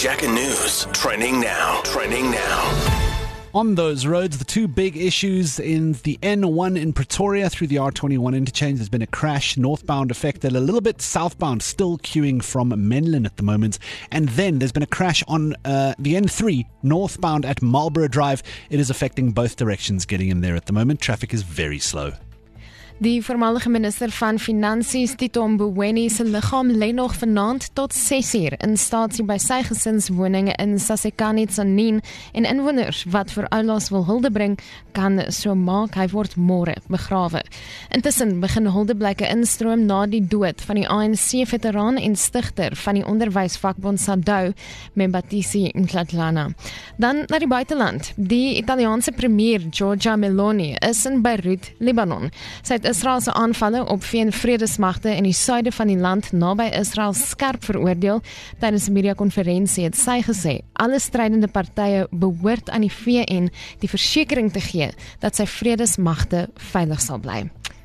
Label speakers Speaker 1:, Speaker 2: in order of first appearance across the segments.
Speaker 1: Jacka News. Trending now.
Speaker 2: On those roads, the two big issues in the N1 in Pretoria through the R21 interchange. There's been a crash, northbound affected, a little bit southbound, still queuing from Menlyn at the moment. And then there's been a crash on the N3 northbound at Marlborough Drive. It is affecting both directions getting in there at the moment. Traffic is very slow.
Speaker 3: Die voormalige minister van Finansies, Tito Mboweni, se liggaam lê nog vanaand tot 6uur in staatsie by sy gesinswoning in Sasekani Tsanin en inwoners wat vir oulaas wil hulde bring, kan so maak. Hy word môre begrawe. Intussen begin huldeblyke instroom na die dood van die ANC-veteraan en stigter van die onderwysvakbond SADU, Membatisi Nhlatlana. Dan na die buiteland. Die Italiaanse premier Giorgia Meloni is in Beirut, Libanon. Sy het Israelse aanvalle op VN-vredesmagte in die suide van die land naby Israel skerp veroordeel. Tydens 'n media-konferensie het sy gesê alle strydende partye behoort aan die VN die versekering te gee dat sy vredesmagte veilig sal bly.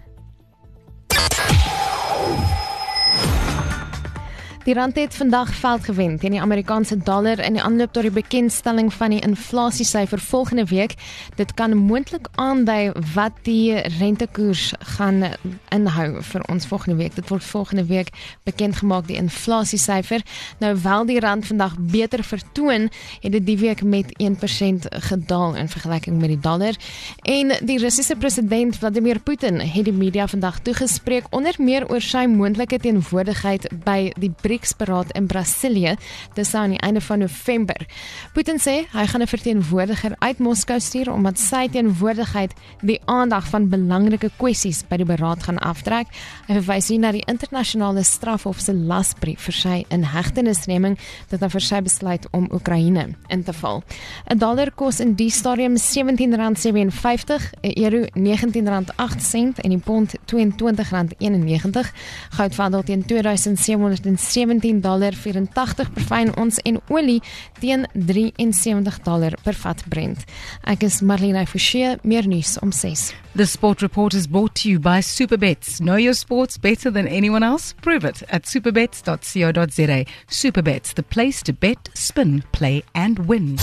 Speaker 3: Die rand het vandag veld gewen teen die Amerikaanse dollar in die aanloop tot die bekendstelling van die inflasiesyfer volgende week. Dit kan moontlik aandui wat die rentekoers gaan inhou vir ons volgende week. Dit word volgende week bekend gemaak, die inflasiesyfer. Nou wel die rand vandag beter vertoon, het dit die week met 1% gedaal in vergelyking met die dollar. En die Russiese president Vladimir Putin het die media vandag toegespreek, onder meer oor sy moontlike teenwoordigheid by die BRICS-beraad in Brasilië, dis aan die einde van November. Putin sê hy gaan 'n verteenwoordiger uit Moskou stuur omdat sy teenwoordigheid die aandag van belangrike kwessies by die beraad gaan aftrek. Hy verwys hier na die internasionale strafhof se lasbrief vir sy inhegtenisneming dat hy vir sy besluit om Oekraïne in te val. 'n dollar kos in die stadium R17.57, 'n euro R19.08 en die pond R22.91. Goud wandel teen $2,717.84 per fyn ons en olie teen $73 per vat Brent. Ek is Marlene Forsie, meer nuus om 6.
Speaker 4: The Sport Report is brought to you by Superbets. Know your sports better than anyone else? Prove it at superbets.co.za. Superbets, the place to bet, spin, play and win.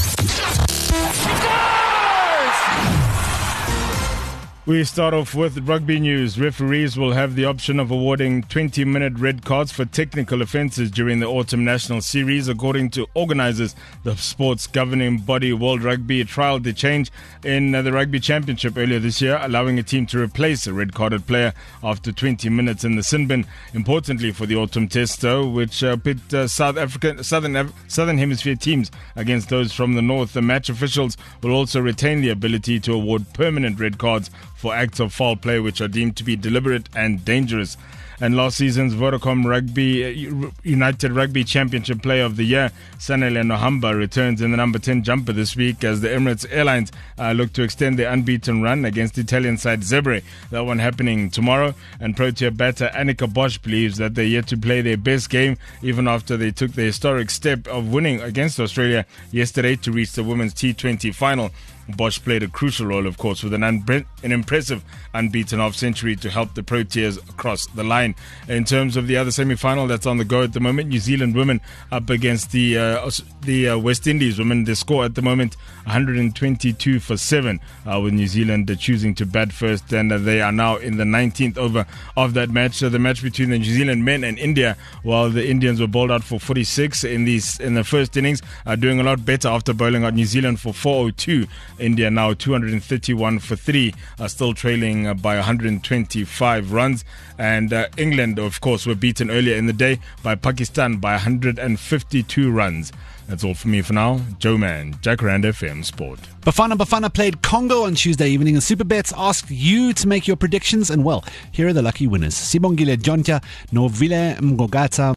Speaker 5: We start off with rugby news. Referees will have the option of awarding 20-minute red cards for technical offences during the Autumn National Series. According to organisers, the sport's governing body, World Rugby, trialled the change in the Rugby Championship earlier this year, allowing a team to replace a red-carded player after 20 minutes in the sin bin. Importantly for the Autumn Test, though, which pit Southern Hemisphere teams against those from the North, the match officials will also retain the ability to award permanent red cards for acts of foul play which are deemed to be deliberate and dangerous. And last season's Vodacom United Rugby Championship Player of the Year, Sanele Nohamba, returns in the number 10 jumper this week as the Emirates Airlines look to extend their unbeaten run against Italian side Zebre. That one happening tomorrow. And Protea batter Annika Bosch believes that they're yet to play their best game even after they took the historic step of winning against Australia yesterday to reach the women's T20 final. Bosch played a crucial role, of course, with an impressive unbeaten half-century to help the Proteas across the line. In terms of the other semi-final that's on the go at the moment, New Zealand women up against the West Indies women. The score at the moment, 122-7, with New Zealand choosing to bat first, and they are now in the 19th over of that match. The match between the New Zealand men and India, while the Indians were bowled out for 46 in the first innings, are doing a lot better after bowling out New Zealand for 402. India now 231 for 3, are still trailing by 125 runs. And England, of course, were beaten earlier in the day by Pakistan by 152 runs. That's all for me for now. Joe Man, Jacaranda FM Sport.
Speaker 2: Bafana played Congo on Tuesday evening, and Superbets asked you to make your predictions. And well, here are the lucky winners: Sibongile Jontia, Novile Mgogata,